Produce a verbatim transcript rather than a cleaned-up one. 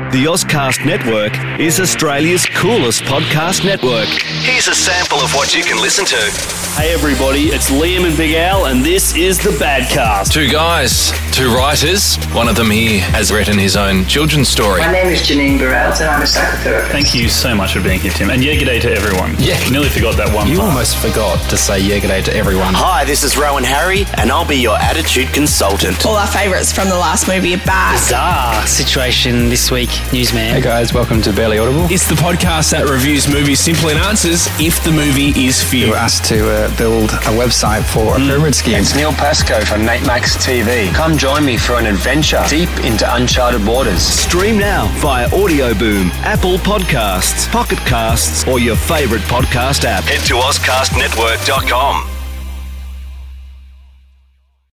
The Ozcast Network is Australia's coolest podcast network. Here's a sample of what you can listen to. Hey everybody, it's Liam and Big Al, and this is The Badcast. Two guys, two writers. One of them here has written his own children's story. My name is Janine Burrell, and I'm a psychotherapist. Thank you so much for being here, Tim. And yeah, g'day to everyone. Yeah. Nearly forgot that one You part. almost forgot to say yeah, g'day to everyone. Hi, this is Rowan Harry, and I'll be your attitude consultant. All our favourites from the last movie are back. Bizarre situation this week, newsman. Hey guys, welcome to Barely Audible. It's the podcast that reviews movies simply and answers if the movie is for We you. were asked to uh, build a website for a pyramid scheme. It's Neil Pascoe from Nate Max T V. Come join me for an adventure deep into uncharted waters. Stream now via Audio Boom, Apple Podcasts, Pocket Casts, or your favourite podcast app. Head to ozcast network dot com.